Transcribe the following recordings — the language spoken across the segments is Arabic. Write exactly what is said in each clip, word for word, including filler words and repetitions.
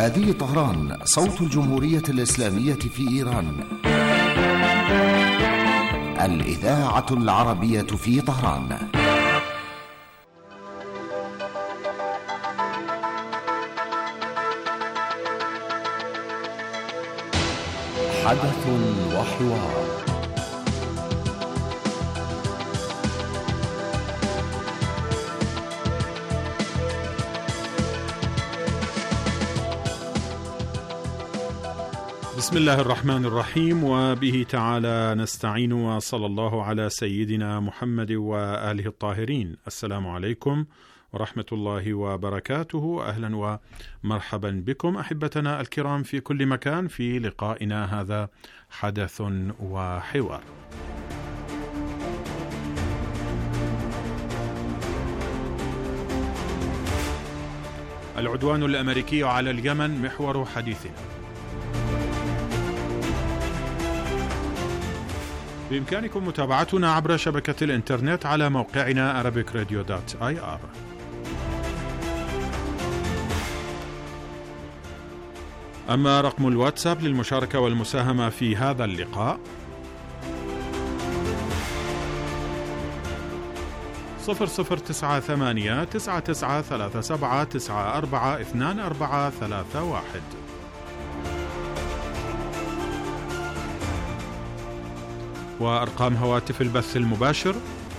هذه طهران، صوت الجمهورية الإسلامية في إيران. الإذاعة العربية في طهران. حدث وحوار. بسم الله الرحمن الرحيم، وبه تعالى نستعين، وصلى الله على سيدنا محمد وآله الطاهرين. السلام عليكم ورحمة الله وبركاته. أهلا ومرحبا بكم أحبتنا الكرام في كل مكان في لقائنا هذا حدث وحوار. العدوان الأمريكي على اليمن محور حديثنا. بإمكانكم متابعتنا عبر شبكة الإنترنت على موقعنا arabic radio dot i r. أما رقم الواتساب للمشاركة والمساهمة في هذا اللقاء صفر صفر تسعة ثمانية تسعة تسعة ثلاثة سبعة تسعة أربعة اثنان أربعة ثلاثة واحد. وأرقام هواتف البث المباشر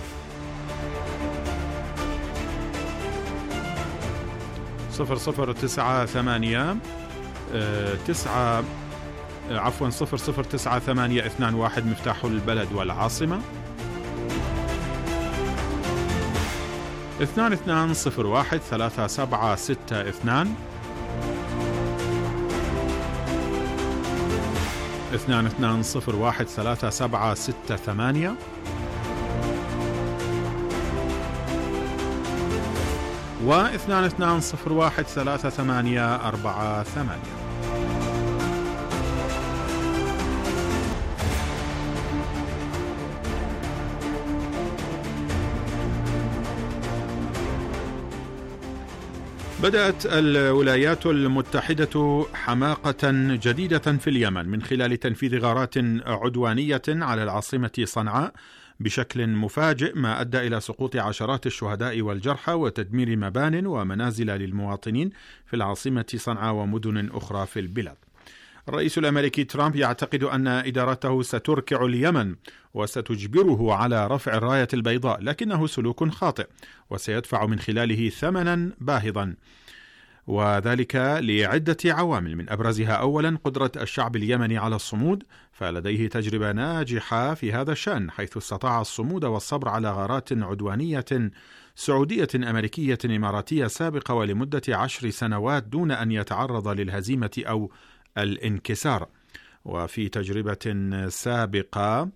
صفر صفر تسعة ثمانية تسعة عفوا صفر صفر تسعة ثمانية اثنان واحد مفتاح البلد والعاصمة، اثنان اثنان صفر واحد ثلاثة سبعة ستة اثنان، اثنان اثنان صفر واحد ثلاثة سبعة ستة ثمانية، واثنان اثنان صفر واحد ثلاثة ثمانية أربعة ثمانية. بدأت الولايات المتحدة حماقة جديدة في اليمن من خلال تنفيذ غارات عدوانية على العاصمة صنعاء بشكل مفاجئ، ما أدى إلى سقوط عشرات الشهداء والجرحى وتدمير مبان ومنازل للمواطنين في العاصمة صنعاء ومدن أخرى في البلاد. الرئيس الأمريكي ترامب يعتقد أن إدارته ستركع اليمن وستجبره على رفع الراية البيضاء، لكنه سلوك خاطئ وسيدفع من خلاله ثمنا باهظا، وذلك لعدة عوامل، من أبرزها أولا قدرة الشعب اليمني على الصمود، فلديه تجربة ناجحة في هذا الشأن، حيث استطاع الصمود والصبر على غارات عدوانية سعودية أمريكية إماراتية سابقة ولمدة عشر سنوات دون أن يتعرض للهزيمة أو الانكسار. وفي تجربة سابقة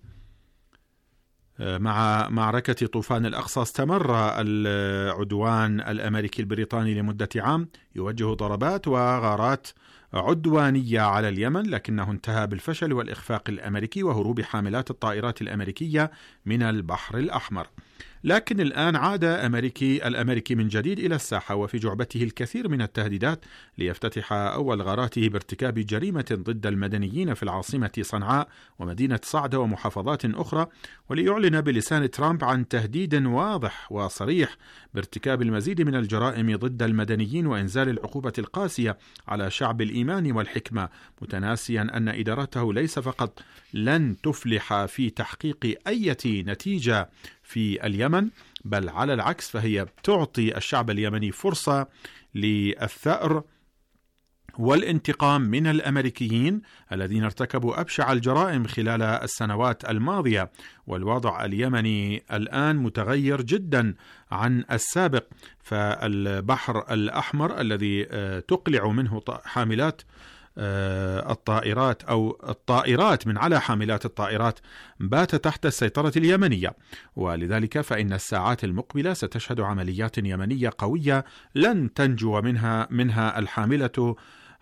مع معركة طوفان الأقصى استمر العدوان الأمريكي البريطاني لمدة عام يوجه ضربات وغارات عدوانية على اليمن، لكنه انتهى بالفشل والإخفاق الأمريكي وهروب حاملات الطائرات الأمريكية من البحر الأحمر. لكن الآن عاد أمريكي الأمريكي من جديد إلى الساحة وفي جعبته الكثير من التهديدات ليفتتح أول غاراته بارتكاب جريمة ضد المدنيين في العاصمة صنعاء ومدينة صعدة ومحافظات أخرى، وليعلن بلسان ترامب عن تهديد واضح وصريح بارتكاب المزيد من الجرائم ضد المدنيين وإنزال العقوبة القاسية على شعب الإيمان والحكمة، متناسيا أن إدارته ليس فقط لن تفلح في تحقيق أي نتيجة في اليمن، بل على العكس فهي تعطي الشعب اليمني فرصة للثأر والانتقام من الأمريكيين الذين ارتكبوا أبشع الجرائم خلال السنوات الماضية. والوضع اليمني الآن متغير جدا عن السابق، فالبحر الأحمر الذي تقلع منه حاملات الطائرات أو الطائرات من على حاملات الطائرات بات تحت السيطرة اليمنية، ولذلك فإن الساعات المقبلة ستشهد عمليات يمنية قوية لن تنجو منها منها الحاملة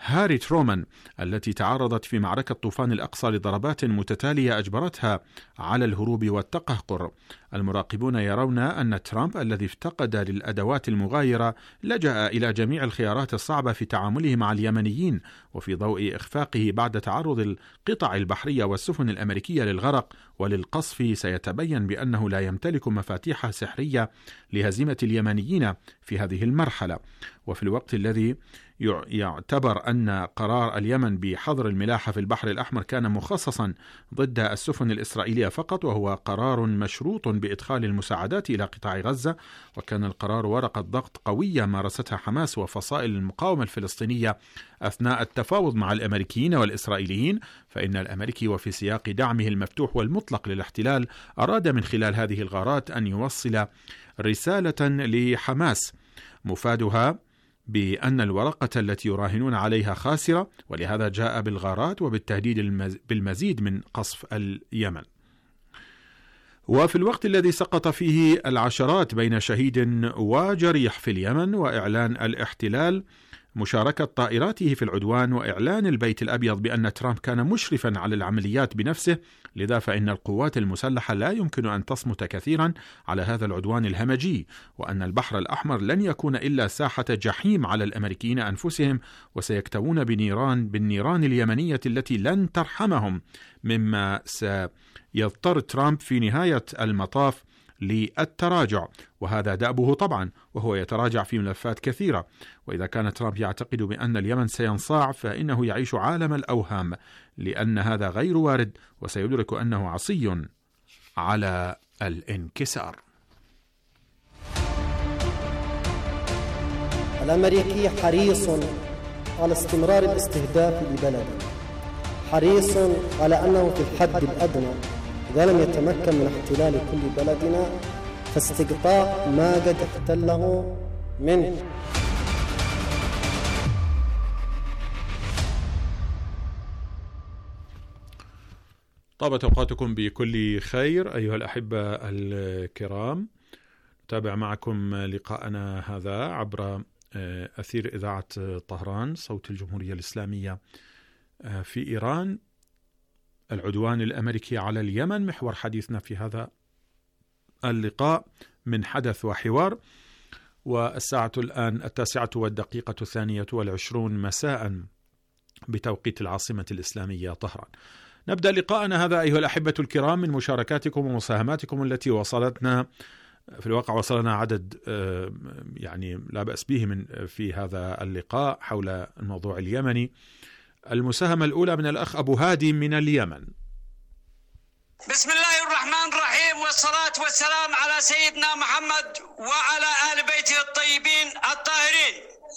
هاري ترومان التي تعرضت في معركة طوفان الأقصى لضربات متتالية أجبرتها على الهروب والتقهقر. المراقبون يرون أن ترامب الذي افتقد للأدوات المغايرة لجأ إلى جميع الخيارات الصعبة في تعامله مع اليمنيين، وفي ضوء إخفاقه بعد تعرض القطع البحرية والسفن الأمريكية للغرق وللقصف سيتبين بأنه لا يمتلك مفاتيح سحرية لهزيمة اليمنيين في هذه المرحلة. وفي الوقت الذي يعتبر أن قرار اليمن بحظر الملاحة في البحر الأحمر كان مخصصا ضد السفن الإسرائيلية فقط، وهو قرار مشروط بإدخال المساعدات إلى قطاع غزة، وكان القرار ورقة ضغط قوية مارستها حماس وفصائل المقاومة الفلسطينية أثناء التفاوض مع الأمريكيين والإسرائيليين، فإن الأمريكي وفي سياق دعمه المفتوح والمطلق للاحتلال أراد من خلال هذه الغارات أن يوصل رسالة لحماس مفادها بأن الورقة التي يراهنون عليها خاسرة، ولهذا جاء بالغارات وبالتهديد بالمزيد من قصف اليمن. وفي الوقت الذي سقط فيه العشرات بين شهيد وجريح في اليمن، وإعلان الاحتلال مشاركة طائراته في العدوان، وإعلان البيت الأبيض بأن ترامب كان مشرفا على العمليات بنفسه، لذا فإن القوات المسلحة لا يمكن أن تصمت كثيرا على هذا العدوان الهمجي، وأن البحر الأحمر لن يكون إلا ساحة جحيم على الأمريكيين أنفسهم، وسيكتوون بنيران بالنيران اليمنية التي لن ترحمهم، مما سيضطر ترامب في نهاية المطاف للتراجع، وهذا دأبه طبعا، وهو يتراجع في ملفات كثيرة. وإذا كان ترامب يعتقد بأن اليمن سينصاع فإنه يعيش عالم الأوهام، لأن هذا غير وارد، وسيدرك أنه عصي على الانكسار. الأمريكي حريص على استمرار الاستهداف لبلده، حريص على أنه في الحد الأدنى إذا لم يتمكن من احتلال كل بلدنا فاستقطاع ما قد احتله منه. طابت أوقاتكم بكل خير أيها الأحبة الكرام. نتابع معكم لقاءنا هذا عبر أثير إذاعة طهران صوت الجمهورية الإسلامية في إيران. العدوان الأمريكي على اليمن محور حديثنا في هذا اللقاء من حدث وحوار، والساعة الآن التاسعة والدقيقة الثانية والعشرون مساء بتوقيت العاصمة الإسلامية طهران. نبدأ لقاءنا هذا أيها الأحبة الكرام من مشاركاتكم ومساهماتكم التي وصلتنا. في الواقع وصلنا عدد يعني لا بأس به من في هذا اللقاء حول الموضوع اليمني. المساهمة الأولى من الأخ أبو هادي من اليمن. بسم الله الرحمن الرحيم، والصلاة والسلام على سيدنا محمد وعلى آل بيته الطيبين الطاهرين.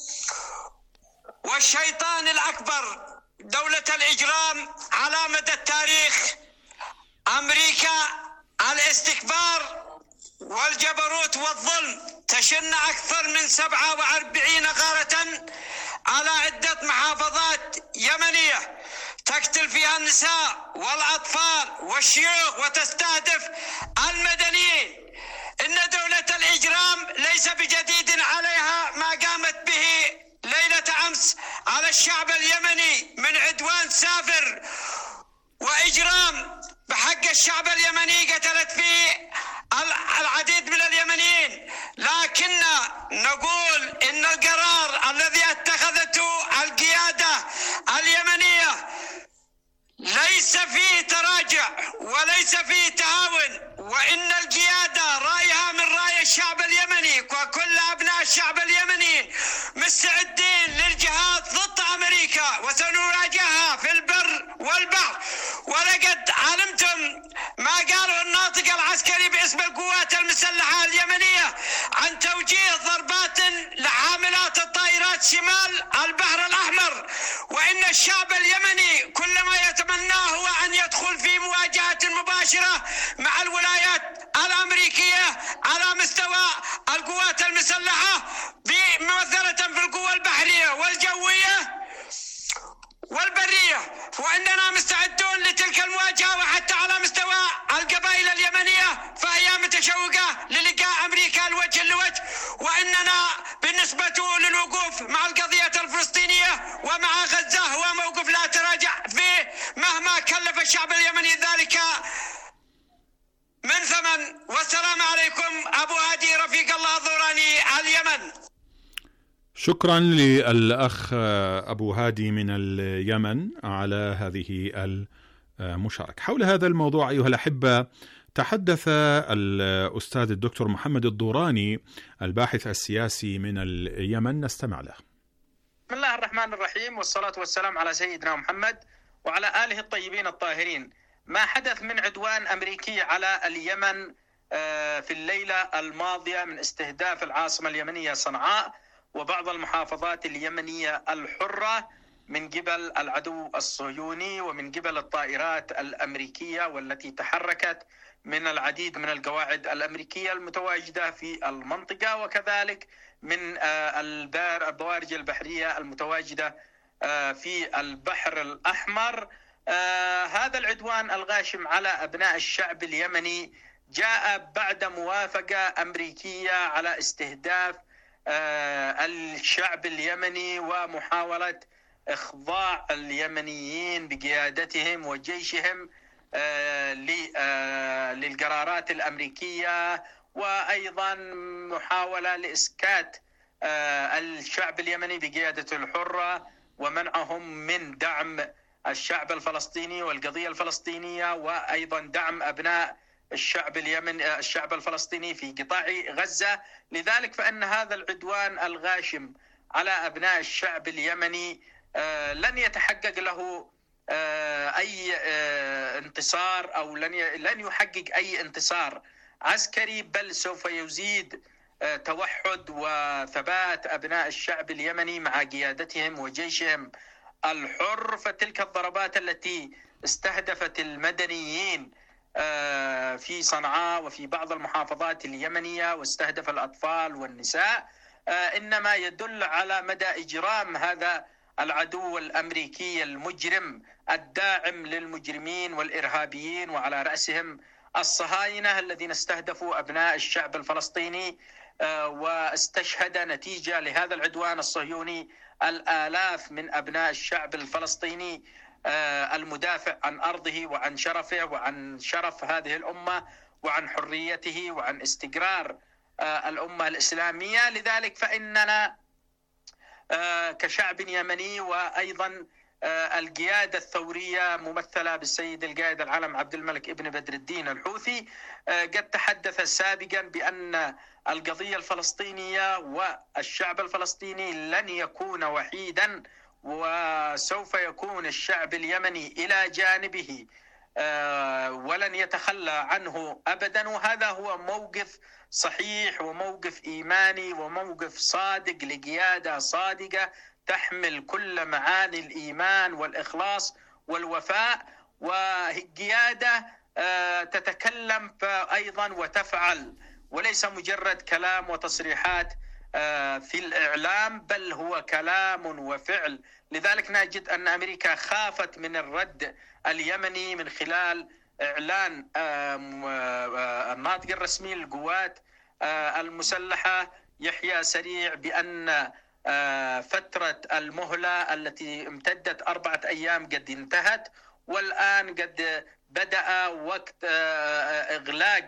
والشيطان الأكبر دولة الإجرام على مدى التاريخ، أمريكا الاستكبار والجبروت والظلم، تشن أكثر من سبعة وأربعين غارة على عدة محافظات يمنية، تقتل فيها النساء والأطفال والشيوخ وتستهدف المدنيين. إن دولة الإجرام ليس بجديد عليها ما قامت به ليلة أمس على الشعب اليمني من عدوان سافر وإجرام بحق الشعب اليمني، قتلت فيه العديد من اليمنيين. لكن نقول إن القرار الذي اتخذته القيادة اليمنية ليس فيه تراجع وليس فيه تهاون، وإن القيادة رأيها من رأي الشعب اليمني، وكل أبناء الشعب اليمنيين مستعدين للجهاد ضد أمريكا، وسنواجهها في البر والبحر. ولقد علمتم ما قاله الناطق العسكري باسم القوات المسلحة اليمنية عن توجيه ضربات لحاملات الطائرات شمال البحر الأحمر، وإن الشعب اليمني كل ما يتمناه هو أن يدخل في مواجهة مباشرة مع الولايات الأمريكية على مستوى القوات المسلحة ممثلة في القوة البحرية والجوية والبرية، وإننا مستعدون لتلك المواجهة. وحتى على مستوى القبائل اليمنية فهي متشوقة للقاء أمريكا الوجه لوجه، وإننا بالنسبة للوقوف مع القضية الفلسطينية ومع غزة هو موقف لا تراجع فيه مهما كلف الشعب اليمني ذلك من ثمن. والسلام عليكم. أبو هادي رفيق الله الضوراني على اليمن. شكرا للأخ أبو هادي من اليمن على هذه المشاركة. حول هذا الموضوع أيها الأحبة تحدث الأستاذ الدكتور محمد الضوراني الباحث السياسي من اليمن، نستمع له. بسم الله الرحمن الرحيم، والصلاة والسلام على سيدنا محمد وعلى آله الطيبين الطاهرين. ما حدث من عدوان أمريكي على اليمن في الليلة الماضية من استهداف العاصمة اليمنية صنعاء وبعض المحافظات اليمنية الحرة من قبل العدو الصهيوني ومن قبل الطائرات الأمريكية والتي تحركت من العديد من القواعد الأمريكية المتواجدة في المنطقة، وكذلك من البوارج البحرية المتواجدة في البحر الأحمر. هذا العدوان الغاشم على أبناء الشعب اليمني جاء بعد موافقة أمريكية على استهداف الشعب اليمني ومحاولة إخضاع اليمنيين بقيادتهم وجيشهم للقرارات الأمريكية، وأيضا محاولة لإسكات الشعب اليمني بقيادته الحرة ومنعهم من دعم الشعب الفلسطيني والقضية الفلسطينية، وأيضا دعم أبناء الشعب اليمني الشعب الفلسطيني في قطاع غزة. لذلك فإن هذا العدوان الغاشم على أبناء الشعب اليمني لن يتحقق له أي انتصار أو لن لن يحقق أي انتصار عسكري، بل سوف يزيد توحد وثبات أبناء الشعب اليمني مع قيادتهم وجيشهم الحر. فتلك الضربات التي استهدفت المدنيين في صنعاء وفي بعض المحافظات اليمنية واستهدف الأطفال والنساء إنما يدل على مدى إجرام هذا العدو الأمريكي المجرم الداعم للمجرمين والإرهابيين، وعلى رأسهم الصهاينة الذين استهدفوا أبناء الشعب الفلسطيني واستشهد نتيجة لهذا العدوان الصهيوني الآلاف من أبناء الشعب الفلسطيني المدافع عن أرضه وعن شرفه وعن شرف هذه الأمة وعن حريته وعن استقرار الأمة الإسلامية. لذلك فإننا كشعب يمني وأيضا القيادة الثورية ممثلة بالسيد القائد العلم عبد الملك ابن بدر الدين الحوثي قد تحدث سابقا بأن القضية الفلسطينية والشعب الفلسطيني لن يكون وحيدا، وسوف يكون الشعب اليمني إلى جانبه ولن يتخلى عنه أبدا. وهذا هو موقف صحيح وموقف إيماني وموقف صادق لقيادة صادقة تحمل كل معاني الإيمان والإخلاص والوفاء، وقيادة تتكلم أيضا وتفعل، وليس مجرد كلام وتصريحات في الإعلام بل هو كلام وفعل. لذلك نجد أن أمريكا خافت من الرد اليمني من خلال إعلان الناطق الرسمي للقوات المسلحة يحيى سريع بأن فترة المهلة التي امتدت أربعة أيام قد انتهت، والآن قد بدأ وقت إغلاق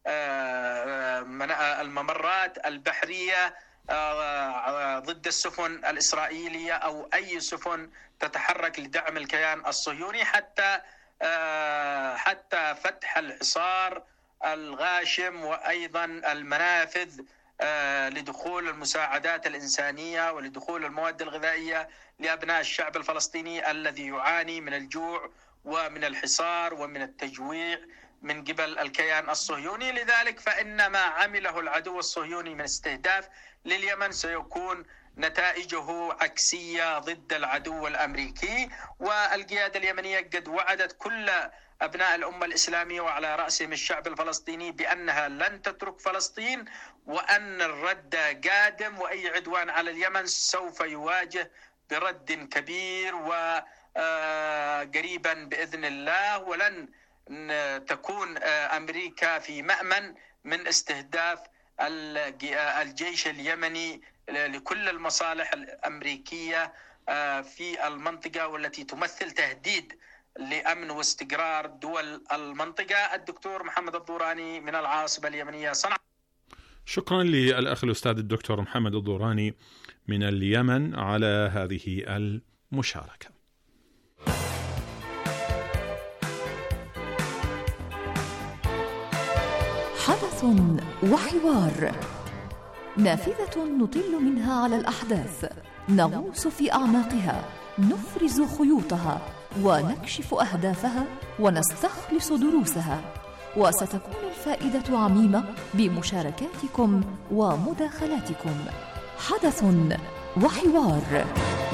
الممرات البحرية ضد السفن الإسرائيلية أو أي سفن تتحرك لدعم الكيان الصهيوني، حتى حتى فتح الحصار الغاشم وأيضا المنافذ لدخول المساعدات الإنسانية ولدخول المواد الغذائية لأبناء الشعب الفلسطيني الذي يعاني من الجوع ومن الحصار ومن التجويع من قبل الكيان الصهيوني. لذلك فإن ما عمله العدو الصهيوني من استهداف لليمن سيكون نتائجه عكسية ضد العدو الأمريكي. والقيادة اليمنية قد وعدت كل أبناء الأمة الإسلامية وعلى رأسهم الشعب الفلسطيني بأنها لن تترك فلسطين، وأن الرد قادم، وأي عدوان على اليمن سوف يواجه برد كبير وقريبا بإذن الله، ولن تكون أمريكا في مأمن من استهداف الجيش اليمني لكل المصالح الأمريكية في المنطقة والتي تمثل تهديد لأمن واستقرار دول المنطقة. الدكتور محمد الضوراني من العاصمة اليمنية صنعاء. شكرا للأخ الأستاذ الدكتور محمد الضوراني من اليمن على هذه المشاركة. حدث وحوار، نافذة نطل منها على الأحداث، نغوص في أعماقها، نفرز خيوطها ونكشف أهدافها ونستخلص دروسها، وستكون الفائدة عميمة بمشاركاتكم ومداخلاتكم. حدث وحوار.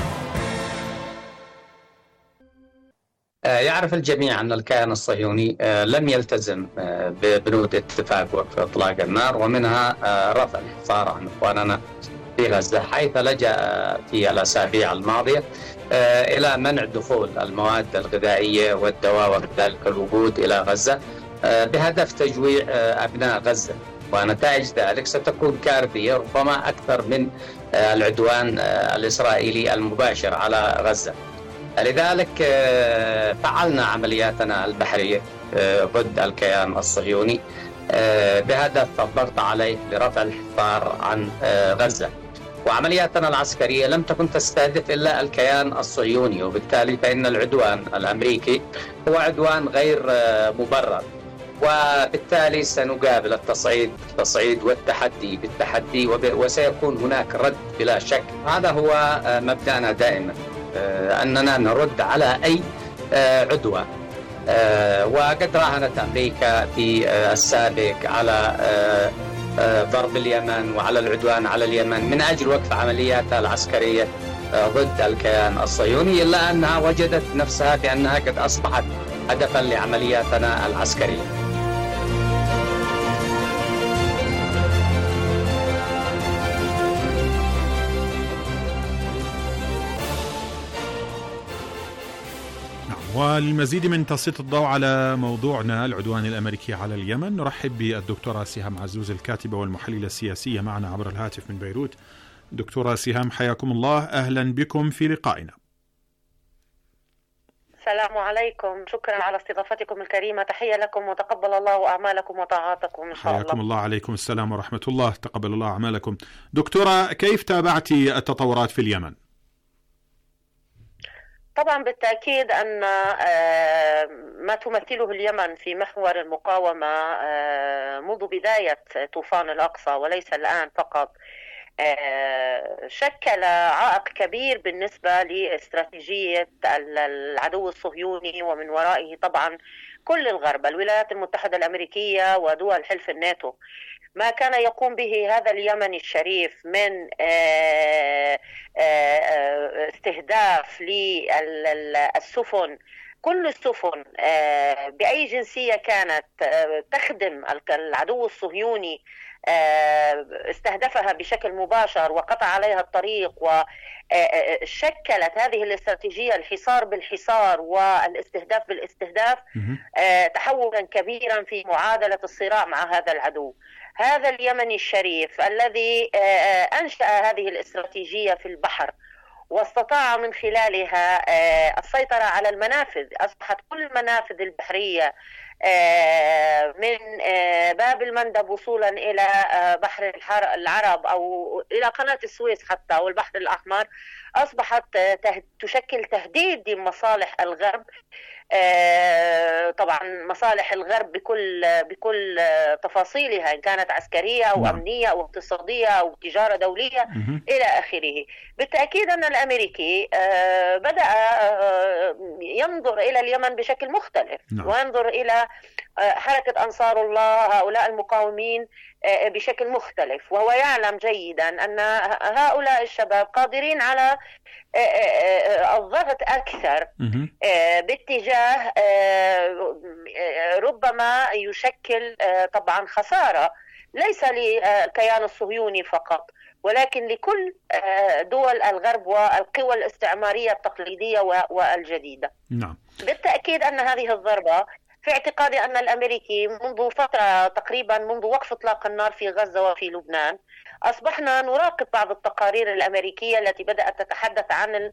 يعرف الجميع أن الكيان الصهيوني لم يلتزم ببنود اتفاق وقف إطلاق النار، ومنها رفع الحصار عن إخواننا في غزة، حيث لجأ في الأسابيع الماضية إلى منع دخول المواد الغذائية والدواء وكذلك الوقود إلى غزة بهدف تجويع أبناء غزة، ونتائج ذلك ستكون كارثية ربما أكثر من العدوان الإسرائيلي المباشر على غزة. لذلك فعلنا عملياتنا البحرية ضد الكيان الصهيوني بهدف الضغط عليه لرفع الحصار عن غزة، وعملياتنا العسكرية لم تكن تستهدف إلا الكيان الصهيوني، وبالتالي فإن العدوان الأمريكي هو عدوان غير مبرر، وبالتالي سنقابل التصعيد التصعيد والتحدي بالتحدي، وسيكون هناك رد بلا شك. هذا هو مبدأنا دائما، أننا نرد على أي عدوى، وقد راهنت أمريكا في السابق على ضرب اليمن وعلى العدوان على اليمن من أجل وقف عملياتها العسكرية ضد الكيان الصهيوني، إلا أنها وجدت نفسها بأنها قد أصبحت هدفا لعملياتنا العسكرية. وللمزيد من تسليط الضوء على موضوعنا العدوان الأمريكي على اليمن، نرحب بالدكتورة سهام عزوز الكاتبة والمحللة السياسية معنا عبر الهاتف من بيروت. دكتورة سهام، حياكم الله، أهلا بكم في لقائنا. السلام عليكم، شكرا على استضافتكم الكريمة، تحية لكم وتقبل الله أعمالكم وطاعاتكم إن شاء الله. حياكم الله. عليكم السلام ورحمة الله، تقبل الله أعمالكم. دكتورة، كيف تابعتي التطورات في اليمن؟ طبعا بالتأكيد أن ما تمثله اليمن في محور المقاومة منذ بداية طوفان الأقصى وليس الآن فقط شكل عائق كبير بالنسبة لاستراتيجية العدو الصهيوني، ومن ورائه طبعا كل الغرب، الولايات المتحدة الأمريكية ودول حلف الناتو. ما كان يقوم به هذا اليمن الشريف من استهداف للسفن، كل السفن بأي جنسية كانت تخدم العدو الصهيوني، استهدفها بشكل مباشر وقطع عليها الطريق، وشكلت هذه الاستراتيجية الحصار بالحصار والاستهداف بالاستهداف تحولا كبيرا في معادلة الصراع مع هذا العدو. هذا اليمن الشريف الذي أنشأ هذه الاستراتيجية في البحر واستطاع من خلالها السيطرة على المنافذ، أصبحت كل المنافذ البحرية من باب المندب وصولا إلى بحر العرب أو إلى قناة السويس حتى والبحر الأحمر أصبحت تشكل تهديد لمصالح الغرب. طبعا مصالح الغرب بكل بكل تفاصيلها، إن كانت عسكرية أو أمنية أو اقتصادية أو تجارة دولية إلى آخره. بالتأكيد أن الأمريكي بدأ ينظر إلى اليمن بشكل مختلف، وينظر إلى حركة أنصار الله هؤلاء المقاومين بشكل مختلف، وهو يعلم جيدا أن هؤلاء الشباب قادرين على الضغط أكثر باتجاه ربما يشكل طبعا خسارة ليس للكيان الصهيوني فقط، ولكن لكل دول الغرب والقوى الاستعمارية التقليدية والجديدة. نعم. بالتأكيد أن هذه الضربة في اعتقادي أن الأمريكي منذ فترة تقريبا منذ وقف إطلاق النار في غزة وفي لبنان أصبحنا نراقب بعض التقارير الأمريكية التي بدأت تتحدث عن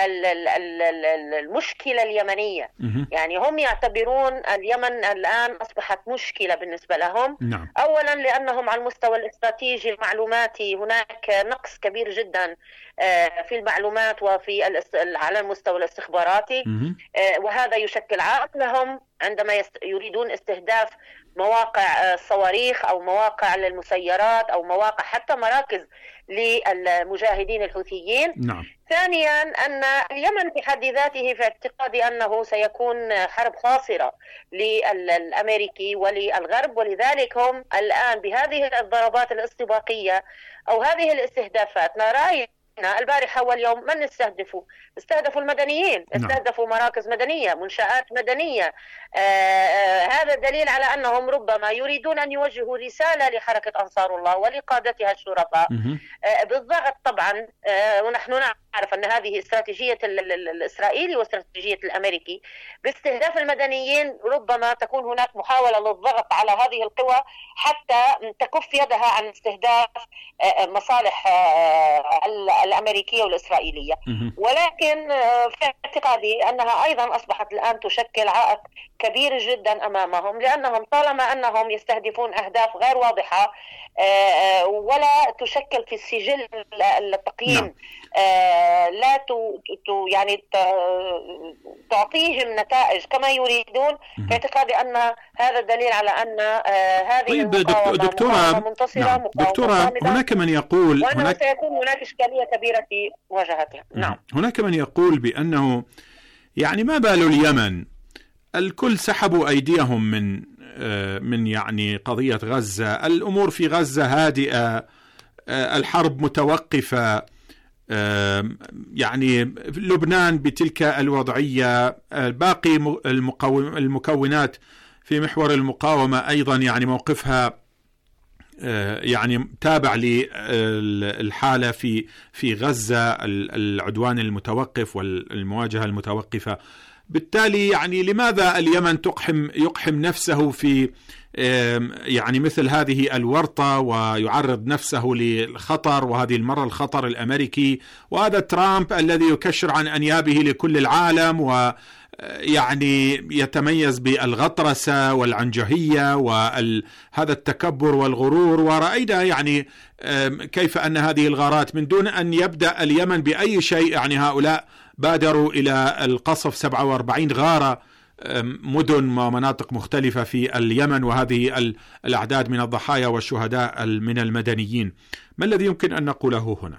المشكلة اليمنية. يعني هم يعتبرون اليمن الآن أصبحت مشكلة بالنسبة لهم. نعم. أولا لأنهم على المستوى الاستراتيجي المعلوماتي هناك نقص كبير جدا في المعلومات وفي على المستوى الاستخباراتي، وهذا يشكل عائق لهم عندما يريدون استهداف مواقع الصواريخ أو مواقع للمسيرات أو مواقع حتى مراكز للمجاهدين الحوثيين. نعم. ثانيا أن اليمن في حد ذاته في اعتقادي أنه سيكون حرب خاسرة للأمريكي وللغرب، ولذلك هم الآن بهذه الضربات الاستباقية أو هذه الاستهدافات نرى البارحة واليوم من استهدفوا؟ استهدفوا المدنيين، استهدفوا مراكز مدنية، منشآت مدنية. آه آه هذا دليل على أنهم ربما يريدون أن يوجهوا رسالة لحركة أنصار الله ولقادتها الشرفاء آه بالضغط طبعا. آه ونحن نعرف أن هذه استراتيجية الإسرائيلي واستراتيجية الأمريكي باستهداف المدنيين، ربما تكون هناك محاولة للضغط على هذه القوى حتى تكف يدها عن استهداف آه مصالح آه الأمريكية والإسرائيلية. ولكن في اعتقادي أنها أيضا أصبحت الآن تشكل عائق كبير جدا أمامهم، لأنهم طالما أنهم يستهدفون أهداف غير واضحة ولا تشكل في السجل التقييم لا يعني تعطيهم نتائج كما يريدون، في اعتقادي أن هذا دليل على أن هذه طيب المقاومة دكتورة منتصرة. نعم. دكتورة هناك من يقول وأنه هناك سيكون هناك إشكالية كبيرة في مواجهتها. نعم. هناك من يقول بأنه يعني ما بال اليمن الكل سحبوا أيديهم من من يعني قضية غزة، الأمور في غزة هادئة، الحرب متوقفة، يعني لبنان بتلك الوضعية، باقي المكونات في محور المقاومة أيضا يعني موقفها يعني تابع للحالة في في غزة، العدوان المتوقف والمواجهة المتوقفة. بالتالي يعني لماذا اليمن تقحم يقحم نفسه في يعني مثل هذه الورطة ويعرض نفسه للخطر، وهذه المرة الخطر الأمريكي، وهذا ترامب الذي يكشر عن أنيابه لكل العالم ويعني يتميز بالغطرسة والعنجهية وهذا التكبر والغرور. ورأينا يعني كيف أن هذه الغارات من دون أن يبدأ اليمن بأي شيء، يعني هؤلاء بادروا إلى القصف سبعة وأربعين غارة مدن ومناطق مختلفة في اليمن، وهذه الأعداد من الضحايا والشهداء من المدنيين. ما الذي يمكن أن نقوله هنا؟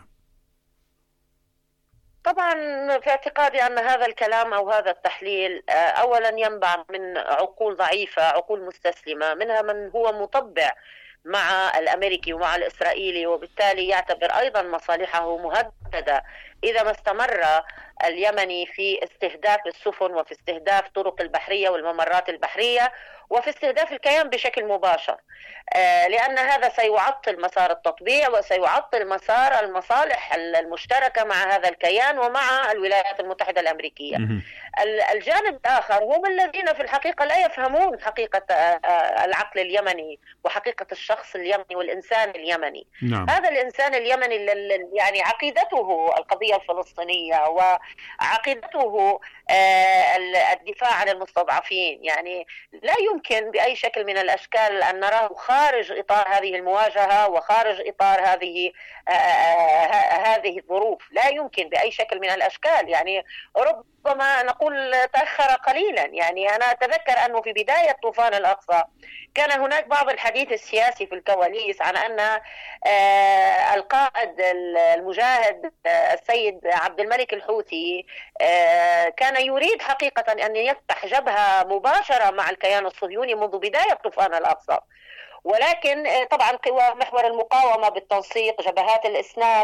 طبعا في اعتقادي أن هذا الكلام أو هذا التحليل أولا ينبع من عقول ضعيفة، عقول مستسلمة، منها من هو مطبع مع الأمريكي ومع الإسرائيلي، وبالتالي يعتبر أيضا مصالحه مهددة إذا ما استمر اليمني في استهداف السفن وفي استهداف طرق البحرية والممرات البحرية وفي استهداف الكيان بشكل مباشر، لأن هذا سيعطل مسار التطبيع وسيعطل مسار المصالح المشتركة مع هذا الكيان ومع الولايات المتحدة الأمريكية. الجانب الآخر هم الذين في الحقيقة لا يفهمون حقيقة العقل اليمني وحقيقة الشخص اليمني والإنسان اليمني. نعم. هذا الإنسان اليمني يعني عقيدته القضية الفلسطينية وعقيدته الدفاع عن المستضعفين، يعني لا يمكن بأي شكل من الأشكال أن نراه خارج إطار هذه المواجهة وخارج إطار هذه هذه الظروف، لا يمكن بأي شكل من الأشكال. يعني ربما نقول تأخر قليلا. يعني أنا أتذكر أنه في بداية طوفان الأقصى كان هناك بعض الحديث السياسي في الكواليس عن أن القائد المجاهد السيد عبد الملك الحوثي كان يريد حقيقة أن يفتح جبهة مباشرة مع الكيان الصهيوني منذ بداية طوفان الأقصى، ولكن طبعا قوى محور المقاومة بالتنسيق، جبهات الإسناد،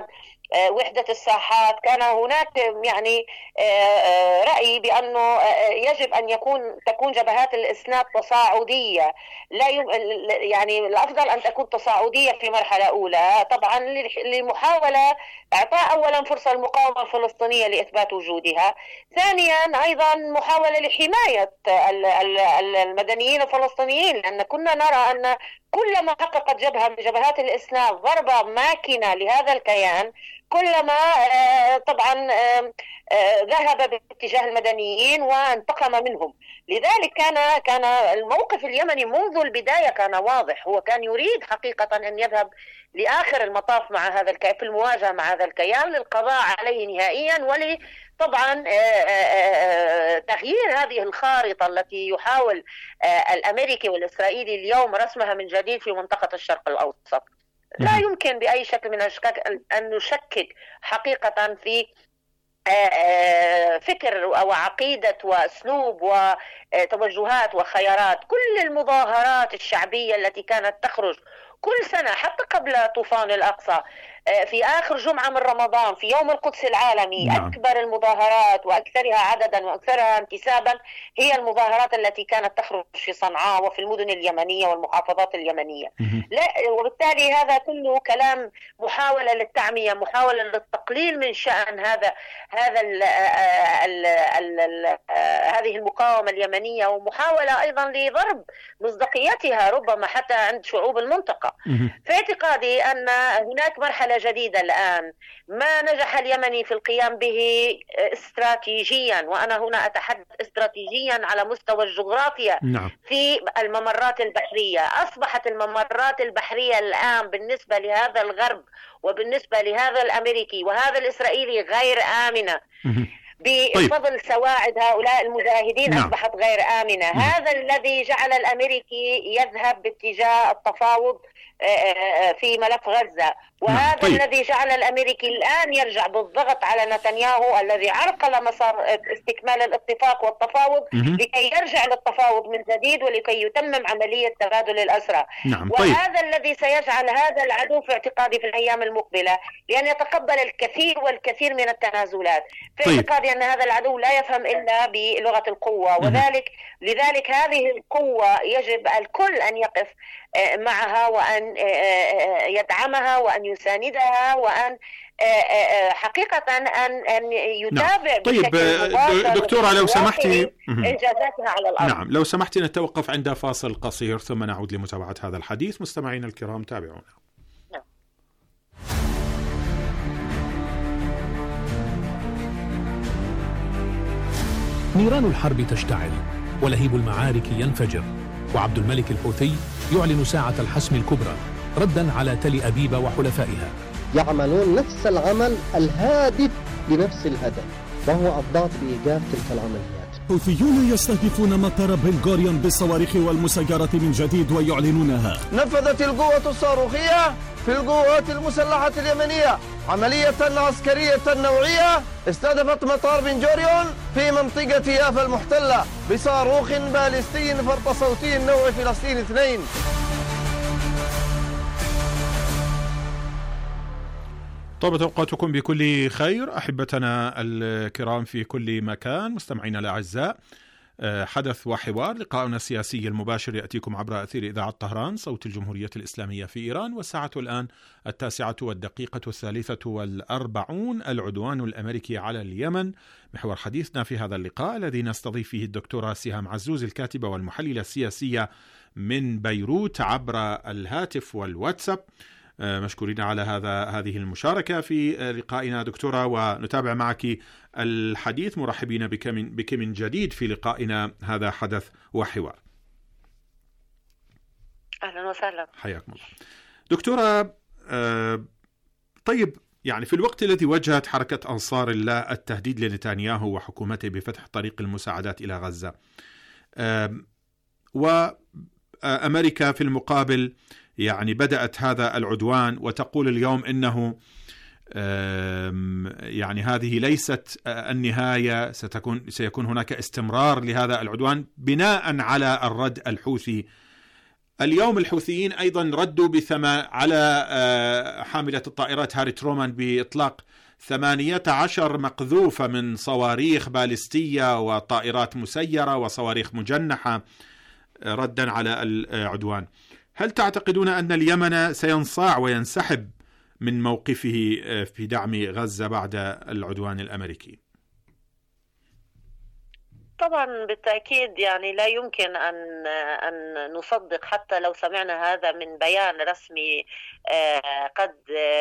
وحدة الساحات، كان هناك يعني رأي بأنه يجب أن يكون تكون جبهات الإسناد تصاعدية، لا يعني الأفضل أن تكون تصاعدية في مرحلة أولى، طبعا لمحاولة إعطاء أولا فرصة للمقاومة الفلسطينية لإثبات وجودها، ثانيا أيضا محاولة لحماية المدنيين الفلسطينيين، لأن كنا نرى أن كلما حققت جبهة من جبهات الإسناد ضربة ماكنة لهذا الكيان كلما طبعا ذهب باتجاه المدنيين وانتقم منهم. لذلك كان كان الموقف اليمني منذ البداية كان واضح، هو كان يريد حقيقة أن يذهب لآخر المطاف مع هذا الكيان في المواجهة مع هذا الكيان للقضاء عليه نهائيا، ول طبعا تغيير هذه الخارطة التي يحاول الأمريكي والإسرائيلي اليوم رسمها من جديد في منطقة الشرق الأوسط. لا يمكن بأي شكل من الأشكال أن نشكك حقيقة في فكر وعقيدة وأسلوب وتوجهات وخيارات كل المظاهرات الشعبية التي كانت تخرج كل سنة حتى قبل طوفان الأقصى في آخر جمعة من رمضان في يوم القدس العالمي. نعم. أكبر المظاهرات وأكثرها عددا وأكثرها انتسابا هي المظاهرات التي كانت تخرج في صنعاء وفي المدن اليمنية والمحافظات اليمنية. لا، وبالتالي هذا كله كلام محاولة للتعمية، محاولة للتقليل من شأن هذا هذا ال ال ال ال هذه المقاومة اليمنية، ومحاولة أيضا لضرب مصداقيتها ربما حتى عند شعوب المنطقة. في اعتقادي أن هناك مرحلة جديدة الآن ما نجح اليمني في القيام به استراتيجيا، وأنا هنا أتحدث استراتيجيا على مستوى الجغرافيا. نعم. في الممرات البحرية، أصبحت الممرات البحرية الآن بالنسبة لهذا الغرب وبالنسبة لهذا الأمريكي وهذا الإسرائيلي غير آمنة. بفضل طيب. سواعد هؤلاء المجاهدين. نعم. أصبحت غير آمنة. نعم. هذا الذي جعل الأمريكي يذهب باتجاه التفاوض في ملف غزة، وهذا طيب. الذي جعل الأمريكي الآن يرجع بالضغط على نتنياهو الذي عرقل مسار استكمال الاتفاق والتفاوض م- لكي يرجع للتفاوض من جديد ولكي يتمم عملية تبادل الأسرى. نعم. وهذا طيب. الذي سيجعل هذا العدو في اعتقادي في الأيام المقبلة لأن يتقبل الكثير والكثير من التنازلات. في طيب. اعتقادي أن هذا العدو لا يفهم إلا بلغة القوة، وذلك لذلك هذه القوة يجب الكل أن يقف معها وأن يدعمها وأن يساندها وأن حقيقة أن أن يتابع. نعم. طيب دكتورة لو سمحتي إنجازاتها على الأرض. نعم لو سمحتي نتوقف عند فاصل قصير ثم نعود لمتابعة هذا الحديث. مستمعينا الكرام تابعونا. نعم. نيران الحرب تشتعل ولهيب المعارك ينفجر، وعبد الملك الحوثي يعلن ساعة الحسم الكبرى ردا على تل أبيب وحلفائها. يعملون نفس العمل الهادف لنفس الهدف، وهو الضغط بإيقاف تلك العمليات. الحوثيون يستهدفون مطار بن غوريون بالصواريخ والمسيرات من جديد ويعلنونها. نفذت القوة الصاروخية في القوات المسلحة اليمنية عملية عسكرية نوعية استهدفت مطار بن غوريون في منطقة يافا المحتلة بصاروخ باليستي فرط صوتي نوع فلسطين اثنين. طابت أوقاتكم بكل خير أحبتنا الكرام في كل مكان. مستمعينا الأعزاء، حدث وحوار، لقاؤنا السياسي المباشر يأتيكم عبر أثير إذاعة طهران صوت الجمهورية الإسلامية في إيران، والساعة الآن التاسعة والدقيقة الثالثة والأربعون. العدوان الأمريكي على اليمن محور حديثنا في هذا اللقاء الذي نستضيف فيه الدكتورة سهام عزوز الكاتبة والمحللة السياسية من بيروت عبر الهاتف والواتساب. مشكورين على هذا هذه المشاركة في لقائنا دكتورة، ونتابع معك الحديث مرحبين بك من بك من جديد في لقائنا هذا حدث وحوار. أهلا وسهلا. حياكم الله دكتورة. طيب يعني في الوقت الذي واجهت حركة أنصار الله التهديد لنتنياهو وحكومته بفتح طريق المساعدات إلى غزة، وأمريكا في المقابل يعني بدأت هذا العدوان وتقول اليوم إنه يعني هذه ليست النهاية، ستكون سيكون هناك استمرار لهذا العدوان بناء على الرد الحوثي. اليوم الحوثيين أيضا ردوا بثما على حاملة الطائرات هاري ترومان بإطلاق ثمانية عشر مقذوفة من صواريخ باليستية وطائرات مسيرة وصواريخ مجنحة ردا على العدوان. هل تعتقدون أن اليمن سينصاع وينسحب من موقفه في دعم غزة بعد العدوان الأمريكي؟ طبعا بالتأكيد، يعني لا يمكن أن أن نصدق حتى لو سمعنا هذا من بيان رسمي قد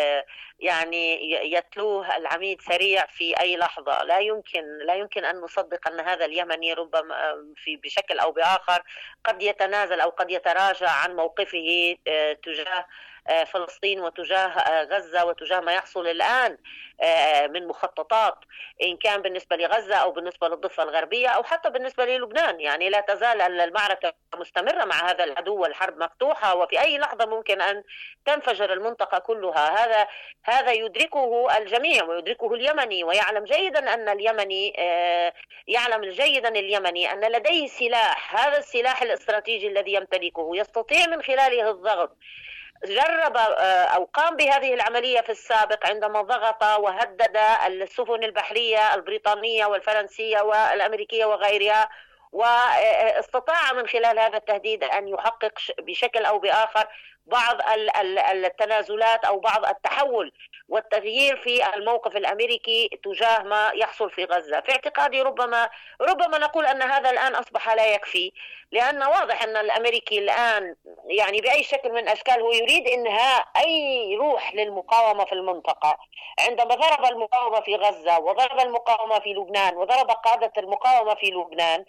يعني يتلوه العميد سريع في أي لحظة. لا يمكن لا يمكن أن نصدق أن هذا اليمني ربما في بشكل أو بآخر قد يتنازل أو قد يتراجع عن موقفه تجاه فلسطين وتجاه غزة وتجاه ما يحصل الآن من مخططات، إن كان بالنسبة لغزة أو بالنسبة للضفة الغربية أو حتى بالنسبة للبنان. يعني لا تزال المعركة مستمرة مع هذا العدو والحرب مفتوحة، وفي أي لحظة ممكن أن تنفجر المنطقة كلها. هذا هذا يدركه الجميع ويدركه اليمني، ويعلم جيدا أن اليمني يعلم جيدا اليمني أن لديه سلاح، هذا السلاح الاستراتيجي الذي يمتلكه يستطيع من خلاله الضغط. جرب أو قام بهذه العملية في السابق عندما ضغط وهدد السفن البحرية البريطانية والفرنسية والأمريكية وغيرها، واستطاع من خلال هذا التهديد أن يحقق بشكل أو بآخر بعض التنازلات أو بعض التحول والتغيير في الموقف الأمريكي تجاه ما يحصل في غزة. في اعتقادي ربما ربما نقول أن هذا الآن أصبح لا يكفي، لأن واضح أن الأمريكي الآن يعني بأي شكل من أشكال هو يريد إنهاء أي روح للمقاومة في المنطقة. عندما ضرب المقاومة في غزة وضرب المقاومة في لبنان وضرب قادة المقاومة في لبنان،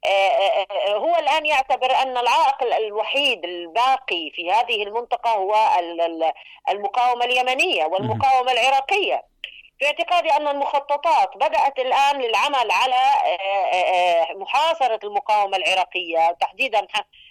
هو الآن يعتبر أن العائق الوحيد الباقي في هذه المنطقة هو المقاومة اليمنية والمقاومة العراقية. في اعتقادي أن المخططات بدأت الآن للعمل على محاصرة المقاومة العراقية، تحديدا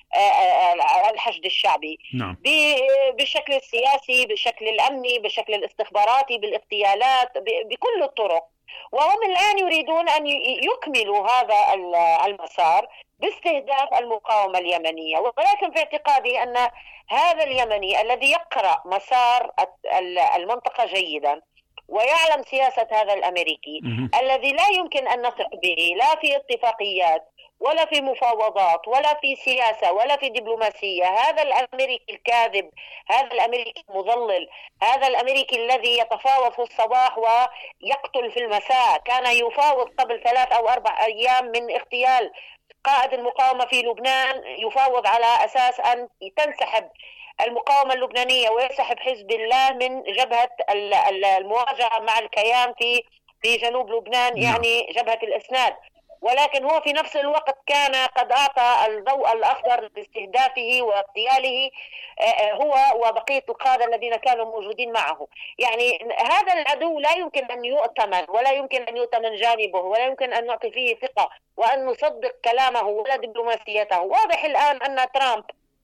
الحشد الشعبي، نعم. بالشكل السياسي، بالشكل الأمني، بالشكل الاستخباراتي، بالاغتيالات، بكل الطرق. وهم الآن يريدون أن يكملوا هذا المسار باستهداف المقاومة اليمنية. ولكن في اعتقادي أن هذا اليمني الذي يقرأ مسار المنطقة جيدا ويعلم سياسة هذا الأمريكي الذي لا يمكن أن نثق به لا في اتفاقيات ولا في مفاوضات ولا في سياسة ولا في دبلوماسية، هذا الأمريكي الكاذب، هذا الأمريكي المضلل، هذا الأمريكي الذي يتفاوض في الصباح ويقتل في المساء، كان يفاوض قبل ثلاث أو أربع أيام من اغتيال قائد المقاومة في لبنان، يفاوض على أساس أن تنسحب المقاومة اللبنانية ويسحب حزب الله من جبهة المواجهة مع الكيان في في جنوب لبنان، يعني جبهة الإسناد. ولكن هو في نفس الوقت كان قد أعطى الضوء الأخضر لاستهدافه واغتياله هو وبقية القادة الذين كانوا موجودين معه. يعني هذا العدو لا يمكن أن يؤتمن ولا يمكن أن يؤتمن جانبه ولا يمكن أن نعطي فيه ثقة وأن نصدق كلامه ولا دبلوماسيته. واضح الآن أن ترامب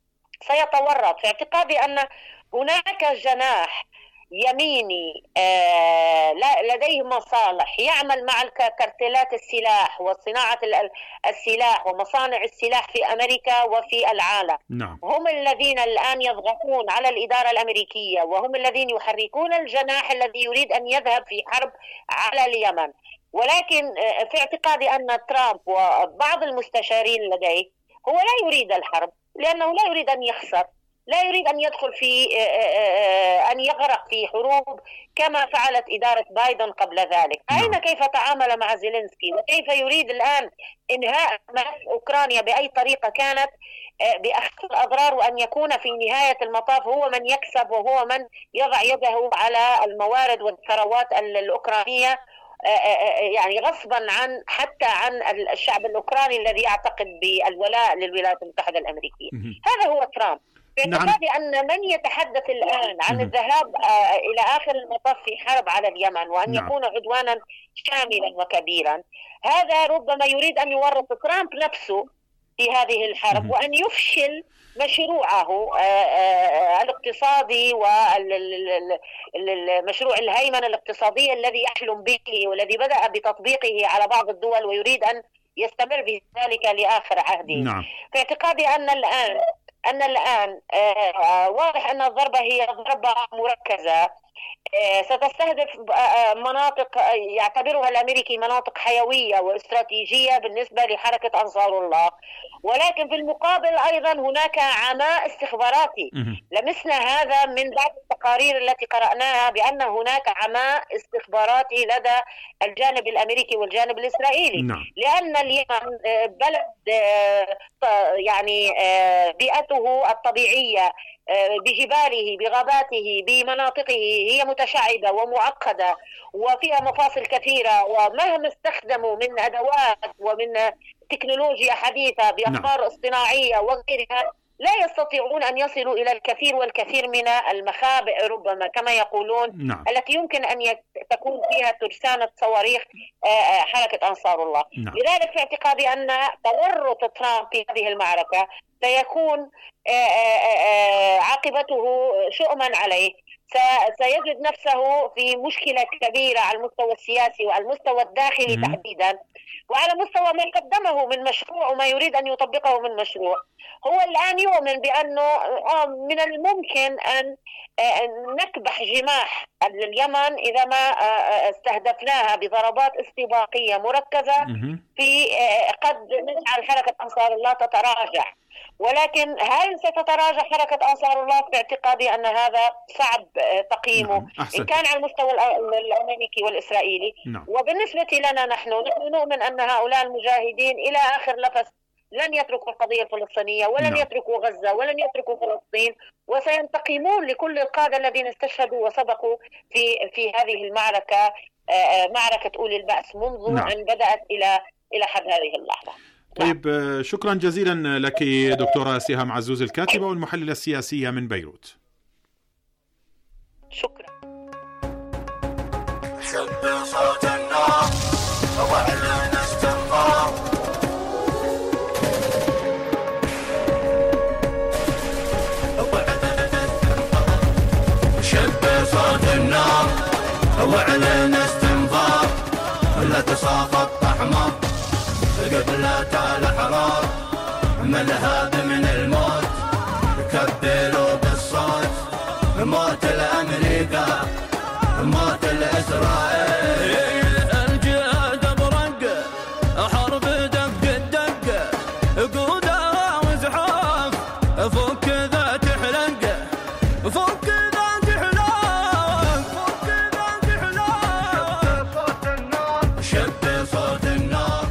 سيتورط. في اعتقادي أن هناك جناح يميني آه لديه مصالح يعمل مع كارتيلات السلاح وصناعة السلاح ومصانع السلاح في أمريكا وفي العالم. نعم. هم الذين الآن يضغطون على الإدارة الأمريكية وهم الذين يحركون الجناح الذي يريد أن يذهب في حرب على اليمن. ولكن آه في اعتقادي أن ترامب وبعض المستشارين لديه هو لا يريد الحرب، لأنه لا يريد أن يخسر، لا يريد أن يدخل في أن يغرق في حروب كما فعلت إدارة بايدن قبل ذلك. أين كيف تعامل مع زيلينسكي وكيف يريد الآن إنهاء ملف أوكرانيا بأي طريقة كانت بأخف الأضرار، وأن يكون في نهاية المطاف هو من يكسب وهو من يضع يده على الموارد والثروات الأوكرانية، يعني غصبا عن حتى عن الشعب الأوكراني الذي يعتقد بالولاء للولايات المتحدة الأمريكية. هذا هو ترامب. في اعتقادي أن من يتحدث الآن عن الذهاب إلى آخر المطاف في حرب على اليمن وأن نعم. يكون عدوانا شاملا وكبيرا، هذا ربما يريد أن يورط ترامب نفسه في هذه الحرب وأن يفشل مشروعه الاقتصادي والمشروع الهيمنة الاقتصادية الذي يحلم به والذي بدأ بتطبيقه على بعض الدول ويريد أن يستمر بذلك لآخر عهده. نعم. في اعتقادي أن الآن أن الآن واضح أن الضربة هي ضربة مركزة ستستهدف مناطق يعتبرها الأمريكي مناطق حيوية واستراتيجية بالنسبة لحركة أنصار الله، ولكن في المقابل أيضا هناك عماء استخباراتي. لمسنا هذا من بعض التقارير التي قرأناها بأن هناك عماء استخباراتي لدى الجانب الأمريكي والجانب الإسرائيلي. نعم. لأن اليمن بلد يعني بيئته الطبيعية بجباله بغاباته بمناطقه هي متشعبة ومعقدة وفيها مفاصل كثيرة، ومهما استخدموا من أدوات ومن تكنولوجيا حديثة بأقمار نعم. اصطناعية وغيرها لا يستطيعون أن يصلوا إلى الكثير والكثير من المخابئ ربما كما يقولون نعم. التي يمكن أن تكون فيها ترسانة صواريخ حركة أنصار الله. نعم. لذلك في اعتقادي أن تورط ترامب في هذه المعركة سيكون عاقبته شؤما عليه، سيجد نفسه في مشكلة كبيرة على المستوى السياسي وعلى المستوى الداخلي م- تحديدا، وعلى مستوى ما قدمه من مشروع وما يريد أن يطبقه من مشروع. هو الآن يؤمن بأنه من الممكن أن نكبح جماح اليمن إذا ما استهدفناها بضربات استباقية مركزة في قد نجعل حركة أنصار الله تتراجع. ولكن هل ستتراجع حركة أنصار الله؟ في اعتقادي أن هذا صعب تقييمه نعم. إن كان على المستوى الأمريكي والإسرائيلي نعم. وبالنسبة لنا نحن نحن نؤمن أن هؤلاء المجاهدين إلى آخر نفس لن يتركوا القضية الفلسطينية ولن نعم. يتركوا غزة ولن يتركوا فلسطين، وسينتقمون لكل القادة الذين استشهدوا وسبقوا في في هذه المعركة، معركة أولي البأس منذ نعم. أن بدأت إلى إلى حد هذه اللحظة. طيب نعم. شكرا جزيلا لك دكتورة سهام عزوز الكاتبة والمحللة السياسية من بيروت. شكرا. شب صوت النار وأعلن استنفار شب صوت النار وأعلن استنفار لا تساقط أحمر قبلات الأحرار من هذا من الموت كبروا بالصوت موت الأمريكا موت الإسرائيل الجهاد برق حرب دق الدق قودها وزحاف فك ذات حلق فك ذات حلق فك ذات حلق صوت النار شب صوت النار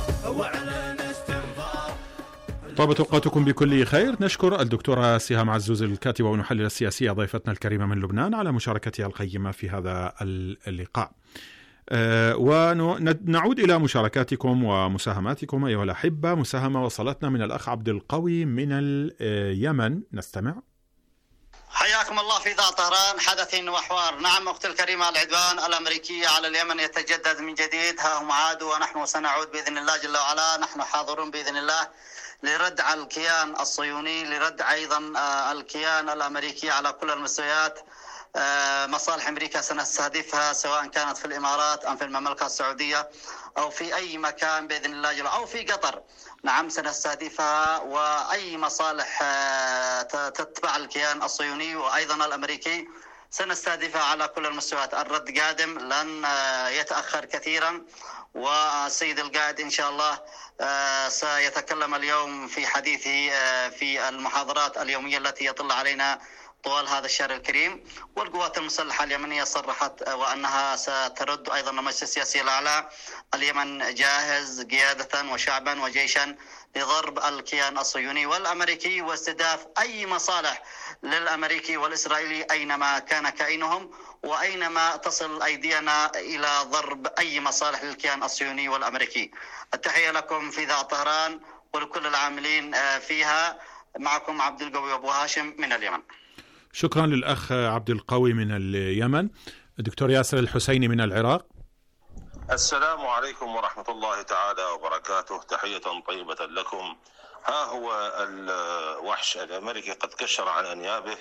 واعلن استنفار. طابت اوقاتكم بكل خير. نشكر الدكتورة سهام عزوز الكاتبة والمحللة السياسية ضيفتنا الكريمة من لبنان على مشاركتها القيمة في هذا اللقاء. أه ونعود إلى مشاركاتكم ومساهماتكم أيها الأحبة. مساهمة وصلتنا من الأخ عبد القوي من اليمن، نستمع. حياكم الله في ذات طهران حدث وحوار. نعم أختي الكريمة، العدوان الأمريكي على اليمن يتجدد من جديد، ها هم عادوا ونحن سنعود بإذن الله جل وعلا. نحن حاضرون بإذن الله لرد على الكيان الصهيوني، لرد أيضا الكيان الأمريكي على كل المستويات. مصالح أمريكا سنستهدفها سواء كانت في الإمارات أم في المملكة السعودية أو في أي مكان بإذن الله جل أو في قطر. نعم سنستهدفها، وأي مصالح تتبع الكيان الصهيوني وأيضا الأمريكي سنستهدفها على كل المستويات. الرد قادم لن يتأخر كثيرا، والسيد القائد إن شاء الله سيتكلم اليوم في حديثه في المحاضرات اليومية التي يطل علينا طوال هذا الشهر الكريم. والقوات المسلحة اليمنية صرحت وأنها سترد أيضا المجلس السياسي الأعلى. اليمن جاهز قيادة وشعبا وجيشا لضرب الكيان الصهيوني والأمريكي واستهداف أي مصالح للأمريكي والإسرائيلي أينما كان كائنهم، وأينما تصل أيدينا إلى ضرب أي مصالح للكيان الصهيوني والأمريكي. التحية لكم في ذات طهران ولكل العاملين فيها. معكم عبد القوي أبو هاشم من اليمن. شكرا للأخ عبد القوي من اليمن. الدكتور ياسر الحسيني من العراق. السلام عليكم ورحمة الله تعالى وبركاته. تحية طيبة لكم. ها هو الوحش الأمريكي قد كشر عن أنيابه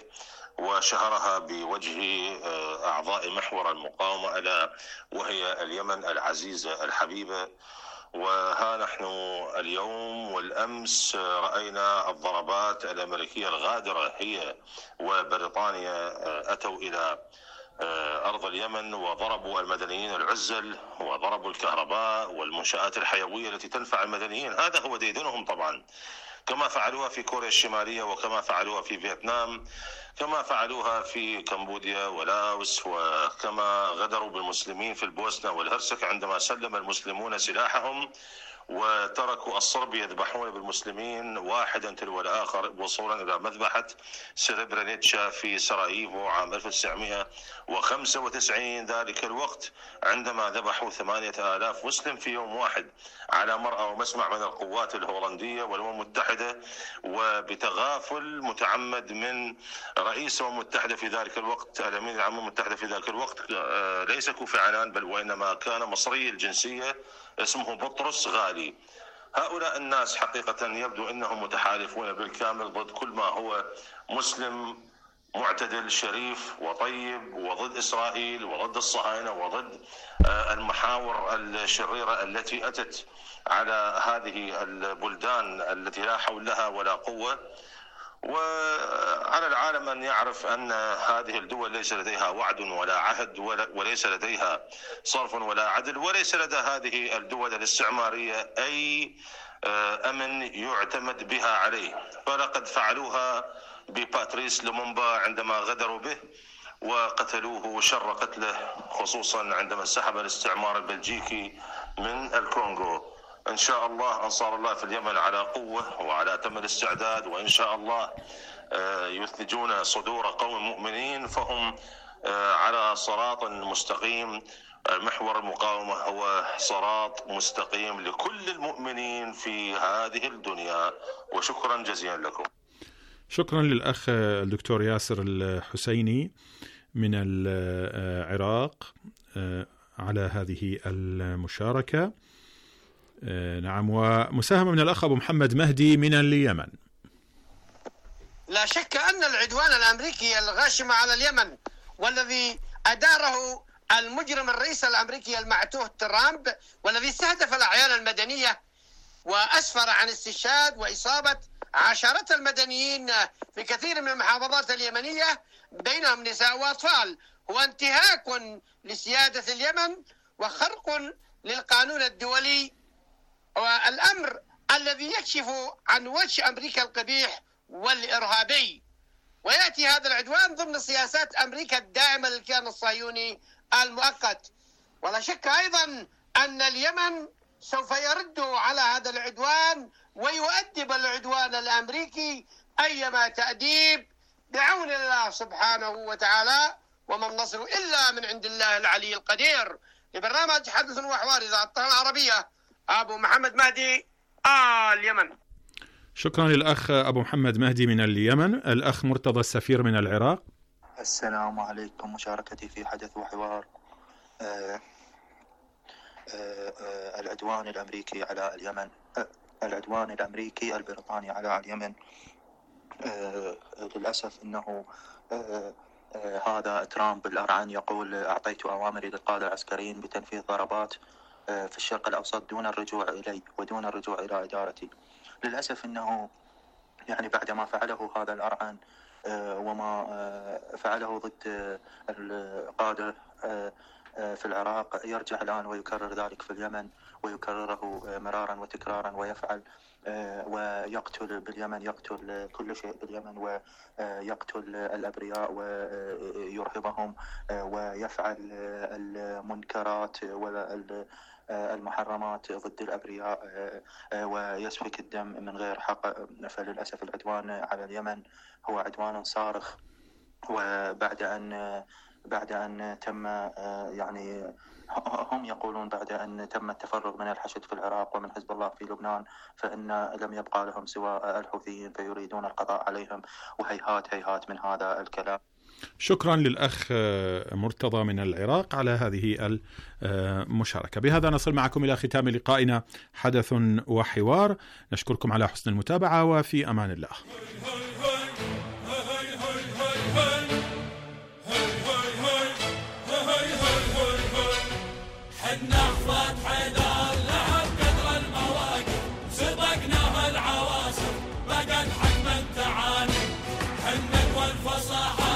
وشهرها بوجه أعضاء محور المقاومة ألا وهي اليمن العزيزة الحبيبة. وها نحن اليوم والأمس رأينا الضربات الأمريكية الغادرة، هي وبريطانيا أتوا إلى أرض اليمن وضربوا المدنيين العزل وضربوا الكهرباء والمنشآت الحيوية التي تنفع المدنيين. هذا هو ديدنهم طبعا، كما فعلوها في كوريا الشمالية وكما فعلوها في فيتنام، كما فعلوها في كمبوديا ولاوس، وكما غدروا بالمسلمين في البوسنة والهرسك عندما سلم المسلمون سلاحهم وتركوا الصرب يذبحون بالمسلمين واحدا تلو الآخر، وصولا إلى مذبحة سريبرينيتشا في سراييفو عام ألف وتسعمئة وخمسة وتسعين ذلك الوقت، عندما ذبحوا ثمانية آلاف مسلم في يوم واحد على مرأى ومسمع من القوات الهولندية والأمم المتحدة، وبتغافل متعمد من رئيس الأمم المتحدة في ذلك الوقت، الأمين العام للأمم المتحدة في ذلك الوقت ليس كوفي عنان بل وإنما كان مصري الجنسية اسمه بطرس غالي. هؤلاء الناس حقيقة يبدو أنهم متحالفون بالكامل ضد كل ما هو مسلم معتدل شريف وطيب، وضد إسرائيل وضد الصهاينة وضد المحاور الشريرة التي أتت على هذه البلدان التي لا حول لها ولا قوة. وعلى العالم أن يعرف أن هذه الدول ليس لديها وعد ولا عهد وليس لديها صرف ولا عدل، وليس لدى هذه الدول الاستعمارية أي أمن يعتمد بها عليه. فلقد فعلوها بباتريس لومومبا عندما غدروا به وقتلوه شر قتله، خصوصا عندما سحب الاستعمار البلجيكي من الكونغو. إن شاء الله أنصار الله في اليمن على قوة وعلى أتم الاستعداد، وإن شاء الله يثلجون صدور قوم مؤمنين فهم على صراط مستقيم. محور المقاومة هو صراط مستقيم لكل المؤمنين في هذه الدنيا، وشكرا جزيلا لكم. شكرا للأخ الدكتور ياسر الحسيني من العراق على هذه المشاركة. نعم، ومساهمة من الأخ أبو محمد مهدي من اليمن. لا شك أن العدوان الأمريكي الغاشم على اليمن والذي أداره المجرم الرئيس الأمريكي المعتوه ترامب، والذي استهدف الأعيان المدنية وأسفر عن استشهاد وإصابة عشرات المدنيين في كثير من المحافظات اليمنية بينهم نساء وأطفال، هو انتهاك لسيادة اليمن وخرق للقانون الدولي، والأمر الذي يكشف عن وجه أمريكا القبيح والإرهابي. ويأتي هذا العدوان ضمن سياسات أمريكا الداعمة للكيان الصهيوني المؤقت. ولا شك أيضا أن اليمن سوف يرد على هذا العدوان ويؤدب العدوان الأمريكي أيما تأديب بعون الله سبحانه وتعالى، وما النصر إلا من عند الله العلي القدير. لبرنامج حدث وحوار إذاعة الطهران العربية، أبو محمد مهدي آه اليمن. شكرا للأخ أبو محمد مهدي من اليمن. الأخ مرتضى السفير من العراق. السلام عليكم. مشاركتي في حدث وحوار. آه آه آه العدوان الأمريكي على اليمن، آه العدوان الأمريكي البريطاني على اليمن، آه للأسف أنه آه آه هذا ترامب الأرعن يقول أعطيت أوامري للقادة العسكريين بتنفيذ ضربات آه في الشرق الأوسط دون الرجوع إلي ودون الرجوع إلى إدارتي. للأسف أنه يعني بعد ما فعله هذا الأرعن آه وما آه فعله ضد آه القادة آه في العراق يرجع الآن ويكرر ذلك في اليمن، ويكرره مرارا وتكرارا، ويفعل ويقتل باليمن، يقتل كل شيء باليمن، ويقتل الأبرياء ويرهبهم، ويفعل المنكرات والمحرمات ضد الأبرياء، ويسفك الدم من غير حق. فللأسف العدوان على اليمن هو عدوان صارخ. وبعد أن بعد أن تم يعني هم يقولون بعد أن تم التفرغ من الحشد في العراق ومن حزب الله في لبنان، فإن لم يبقى لهم سوى الحوثيين فيريدون القضاء عليهم، وهيهات هيهات من هذا الكلام. شكرا للأخ مرتضى من العراق على هذه المشاركة. بهذا نصل معكم إلى ختام لقائنا حدث وحوار. نشكركم على حسن المتابعة، وفي أمان الله. حنا اخوات حيدر لعب قدر وصاح